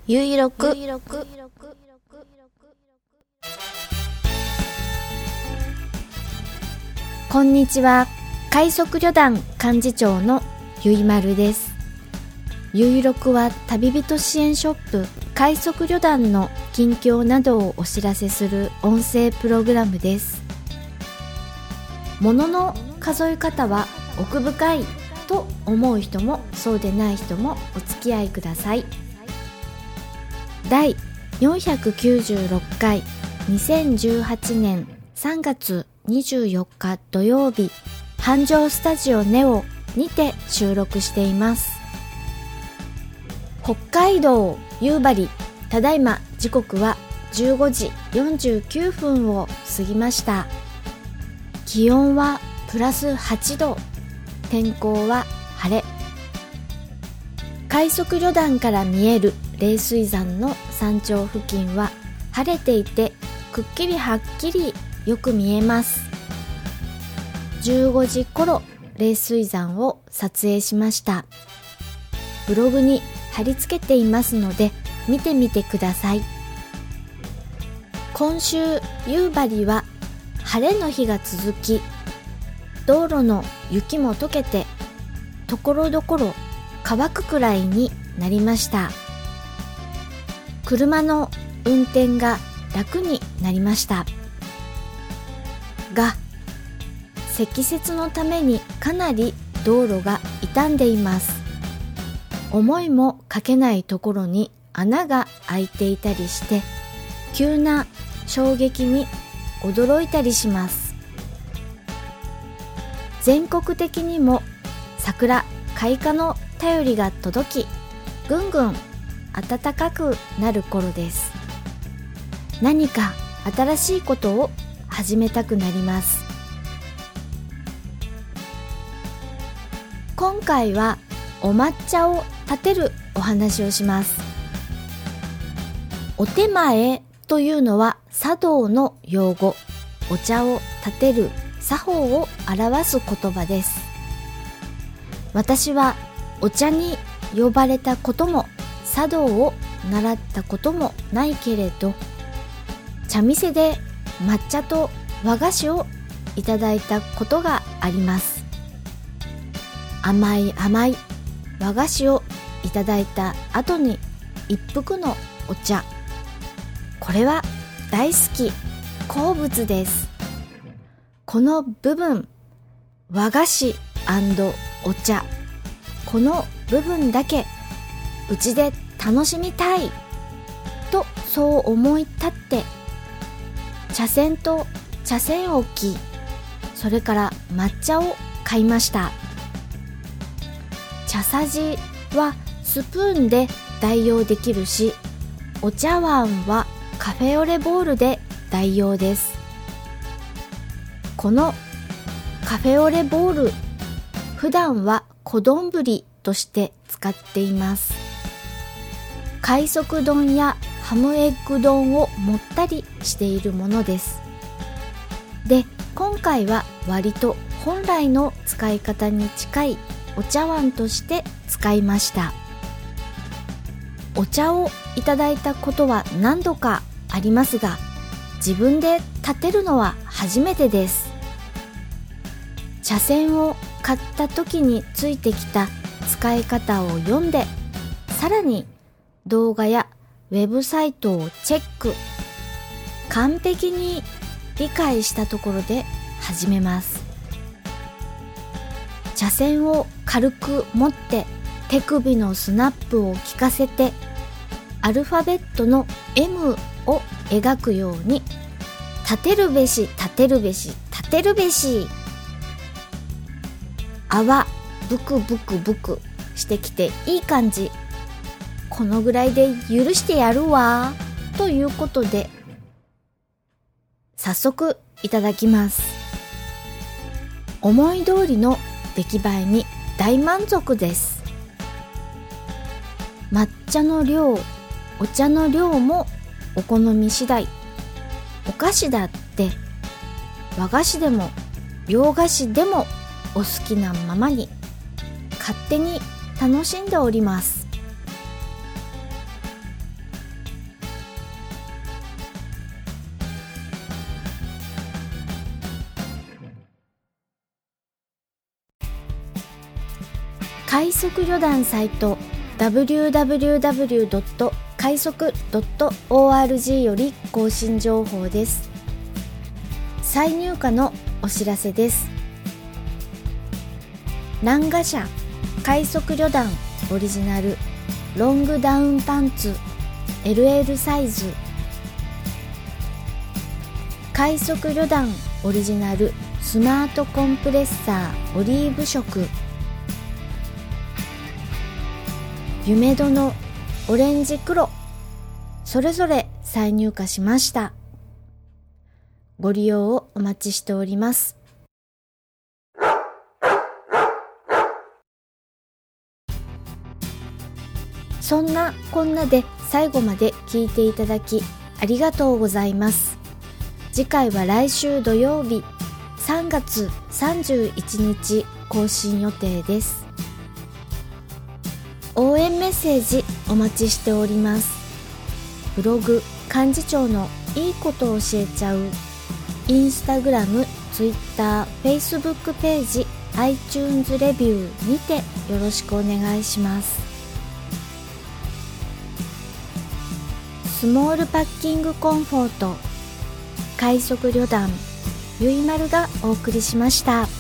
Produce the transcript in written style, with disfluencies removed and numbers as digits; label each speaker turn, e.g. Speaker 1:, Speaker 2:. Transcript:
Speaker 1: ゆいろく。こんにちは。快速旅団幹事長のゆいまるです。ゆいろくは旅人支援ショップ快速旅団の近況などをお知らせする音声プログラムです。物の数え方は奥深いと思う人もそうでない人もお付き合いください。第496回2018年3月24日土曜日、繁盛スタジオネオにて収録しています。北海道夕張、ただいま時刻は15時49分を過ぎました。気温はプラス8度、天候は晴れ。快速旅団から見える冷水山の山頂付近は晴れていて、くっきりはっきりよく見えます。15時頃冷水山を撮影しました。ブログに貼り付けていますので見てみてください。今週夕張は晴れの日が続き、道路の雪も溶けてところどころ乾くくらいになりました。車の運転が楽になりましたが、積雪のためにかなり道路が傷んでいます。思いもかけないところに穴が開いていたりして、急な衝撃に驚いたりします。全国的にも桜開花の便りが届き、ぐんぐん暖かくなる頃です。何か新しいことを始めたくなります。今回はお抹茶を立てるお話をします。お手前というのは茶道の用語、お茶を立てる作法を表す言葉です。私はお茶に呼ばれたことも茶道を習ったこともないけれど、茶店で抹茶と和菓子をいただいたことがあります。甘い甘い和菓子をいただいた後に一服のお茶、これは大好き、好物です。この部分、和菓子&お茶、この部分だけうちで楽しみたいとそう思い立って、茶筅と茶筅置き、それから抹茶を買いました。茶さじはスプーンで代用できるし、お茶碗はカフェオレボウルで代用です。このカフェオレボウル、普段は小丼として使っています。快速丼やハムエッグ丼を盛ったりしているものです。で、今回は割と本来の使い方に近いお茶碗として使いました。お茶をいただいたことは何度かありますが、自分で立てるのは初めてです。茶筅を買った時についてきた使い方を読んで、さらに動画やウェブサイトをチェック、完璧に理解したところで始めます。茶筅を軽く持って手首のスナップを効かせて、アルファベットの M を描くように、立てるべし立てるべし立てるべし、泡ブクブクブクしてきていい感じ、このぐらいで許してやるわということで、早速いただきます。思い通りの出来栄えに大満足です。抹茶の量、お茶の量もお好み次第。お菓子だって和菓子でも洋菓子でもお好きなままに勝手に楽しんでおります。 快速旅団サイト www. 快速 .org より更新情報です。再入荷のお知らせです。ランガ社快速旅団オリジナルロングダウンパンツ LL サイズ、快速旅団オリジナルスマートコンプレッサーオリーブ色、夢戸のオレンジ黒、それぞれ再入荷しました。ご利用をお待ちしております。そんなこんなで最後まで聞いていただきありがとうございます。次回は来週土曜日3月31日更新予定です。応援メッセージお待ちしております。ブログ幹事長のいいことを教えちゃう、インスタグラム、ツイッター、フェイスブックページ、iTunes レビューにてよろしくお願いします。スモールパッキングコンフォート快速旅団ゆいまるがお送りしました。